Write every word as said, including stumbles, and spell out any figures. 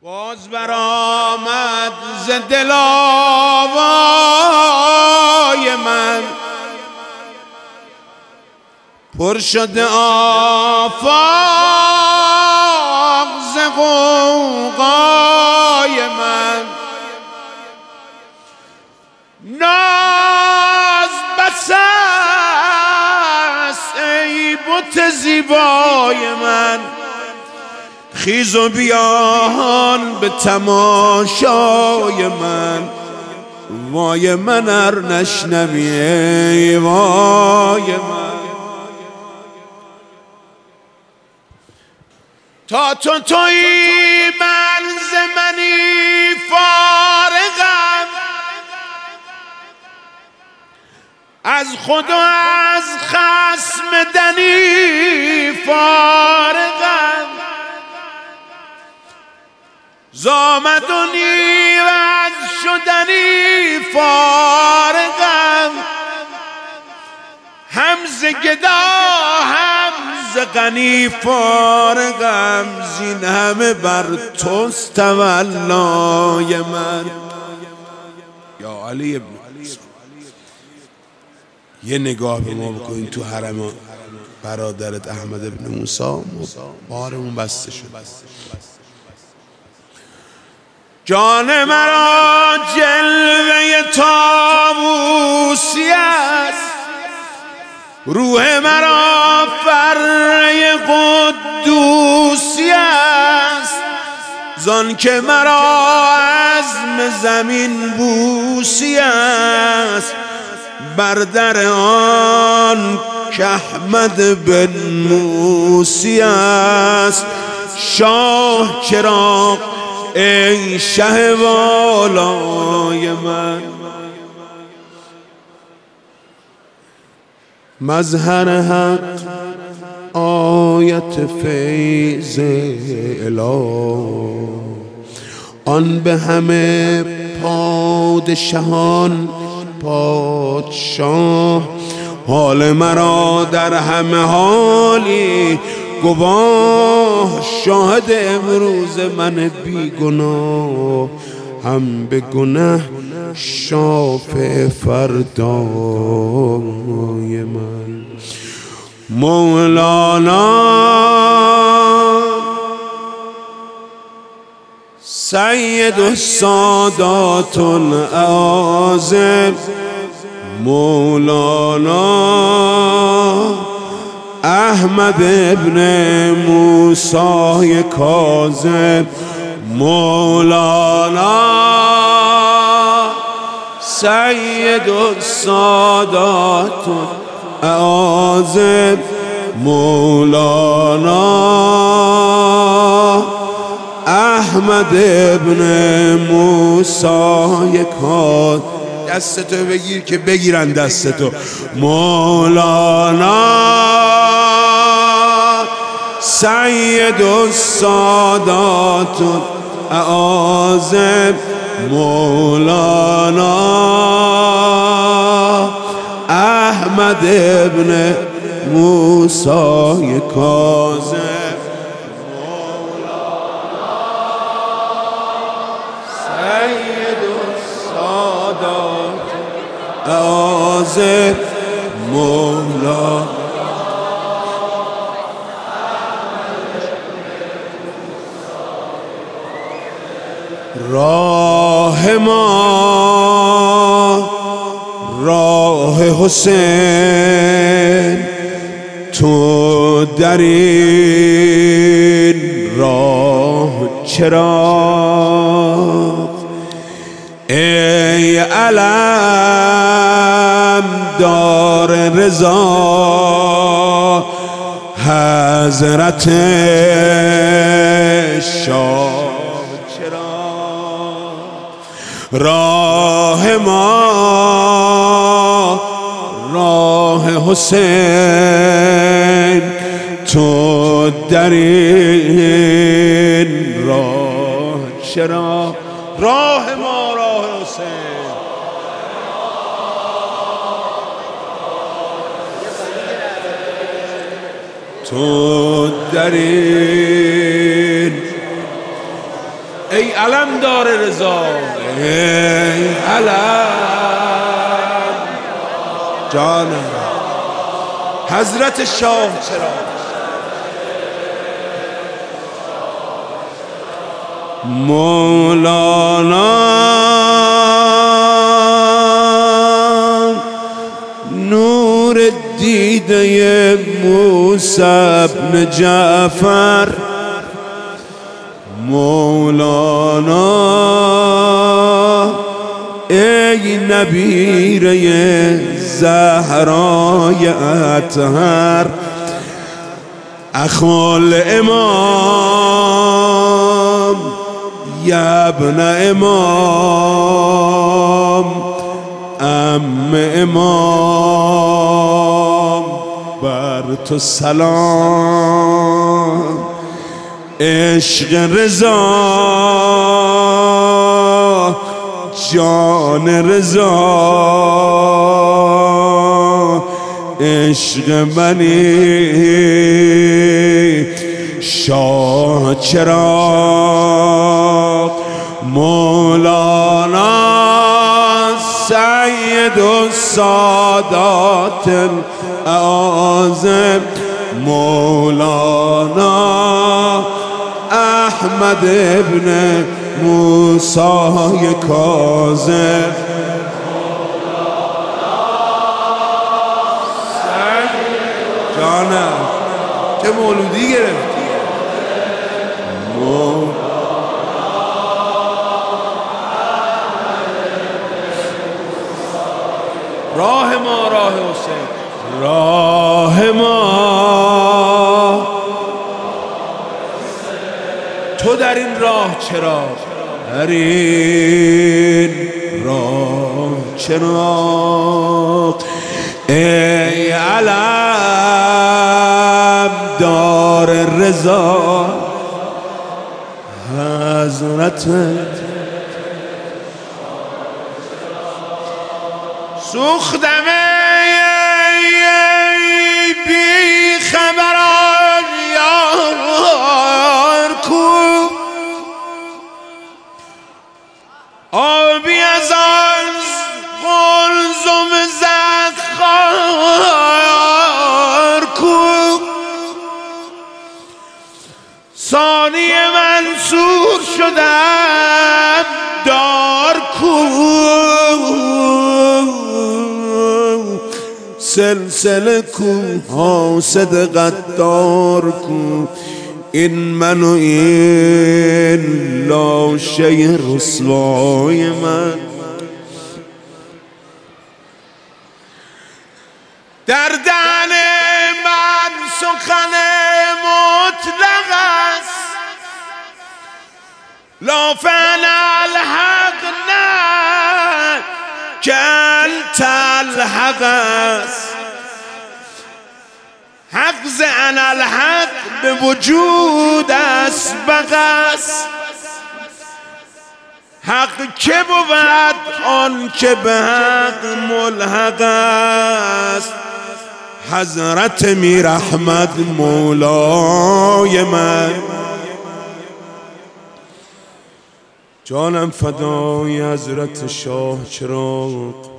باز برآمد ز دل آوای من، پر شده آفاق ز غوغای من. ناز بس است ای بت زیبای من، خیز و بیان به تماشای من. وای من ار نشنوی ای وای من، تا تو تویی من ز منی فارغم، از خود و از خصم دنی فارغم. زامدنی و از شدنی فارغم، هم ز گدا هم ز غنی فارغم. زین همه بر توست تولای من. یا علی ابن یه نگاه به ما بکنین تو حرم برادرت احمد ابن موسی، بارمون بسته شد. جان مرا جلوه طاووسی است، روح مرا فره قدوسی است. زان که مرا عزم زمین بوسی است، بر در آن که احمد بن موسی است. شاه چراغ ای شه والای من، مظهر حق آیت فیض اله. آن به همه پادشاهان پادشاه، حال مرا در همه حالی گواه. شاهد امروز من بی گناه، هم به گناه شافع فردای من. مولانا سید السادات الاعاظم، مولانا احمد ابن موسی کاظم، مولانا سید السادات الاعاظم، مولانا احمد ابن موسی کاظم. دستتو بگیر که بگیرن دستتو. مولانا سید السادات الاعاظم، مولانا احمد ابن موسی کاظم. اعاظم مولا راه ما راه حسین، تو در این راه چرا ای علم دار رضا حضرت شاه چرا؟ راه ما راه حسین، تو در این راه چرا؟ راه ما راه حسین، تو در این ای علم دار رضا، ای علم جانم حضرت شاه چرا مولانا نور دیده موسی بن جعفر، مولانا ای نبیره زهرای اطهر، اخوال امام یا ابن امام، ام امام بر تو سلام، عشق رضا جان رضا، عشق منی شاه چراغ، مولانا سید السادات الاعاظم، مولانا احمد ابن موسی کاظم، جانم چه مولودی گرفتی راه ما راه حسین، راه ما تو در این راه چرا، در این راه چرا، ای علم دار رضا حضرت سوختمه بی خبران یار کو، آبی از آن قلزم زخار کو، ثانی منصور شدم دار کو، سلسله کو حاسد غدار کو، این من و این لاشه رسوای من، در دهن من سخن مطلق است، لا فعل الحق نه که انت الحق است، حق زعن الحق به وجود اسبق است، حق که بود آن که به حق ملحق است، حضرت میر احمد مولای من، جانم فدای حضرت شاه چراغ.